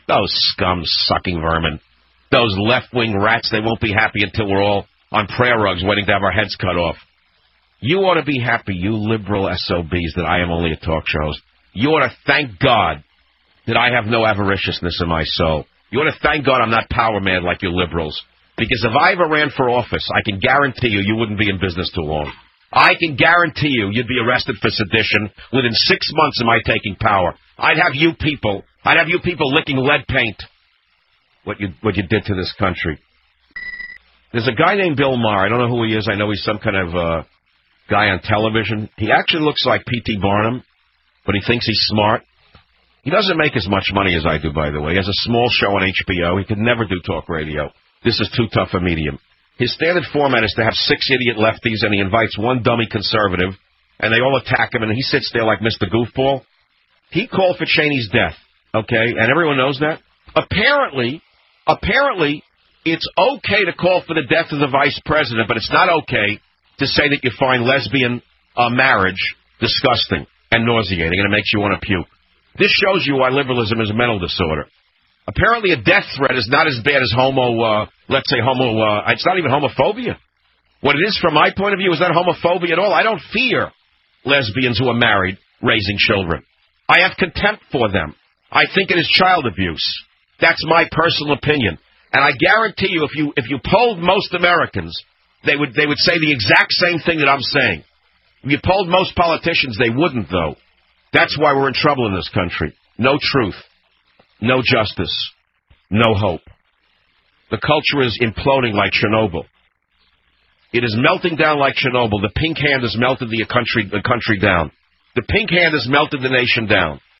Those scum-sucking vermin. Those left-wing rats, they won't be happy until we're all on prayer rugs waiting to have our heads cut off. You ought to be happy, you liberal SOBs, that I am only a talk show host. You ought to thank God that I have no avariciousness in my soul. You ought to thank God I'm not power mad like you liberals. Because if I ever ran for office, I can guarantee you wouldn't be in business too long. I can guarantee you'd be arrested for sedition within 6 months of my taking power. I'd have you people licking lead paint. What you did to this country. There's a guy named Bill Maher. I don't know who he is. I know he's some kind of guy on television. He actually looks like P.T. Barnum, but he thinks he's smart. He doesn't make as much money as I do, by the way. He has a small show on HBO. He could never do talk radio. This is too tough a medium. His standard format is to have 6 idiot lefties, and he invites one dummy conservative, and they all attack him, and he sits there like Mr. Goofball. He called for Cheney's death, okay, and everyone knows that. Apparently, it's okay to call for the death of the vice president, but it's not okay to say that you find lesbian marriage disgusting and nauseating, and it makes you want to puke. This shows you why liberalism is a mental disorder. Apparently a death threat is not as bad as it's not even homophobia. What it is from my point of view is not homophobia at all. I don't fear lesbians who are married raising children. I have contempt for them. I think it is child abuse. That's my personal opinion. And I guarantee you, if you polled most Americans, they would say the exact same thing that I'm saying. If you polled most politicians, they wouldn't, though. That's why we're in trouble in this country. No truth. No justice. No hope. The culture is imploding like Chernobyl. It is melting down like Chernobyl. The pink hand has melted the country down. The pink hand has melted the nation down.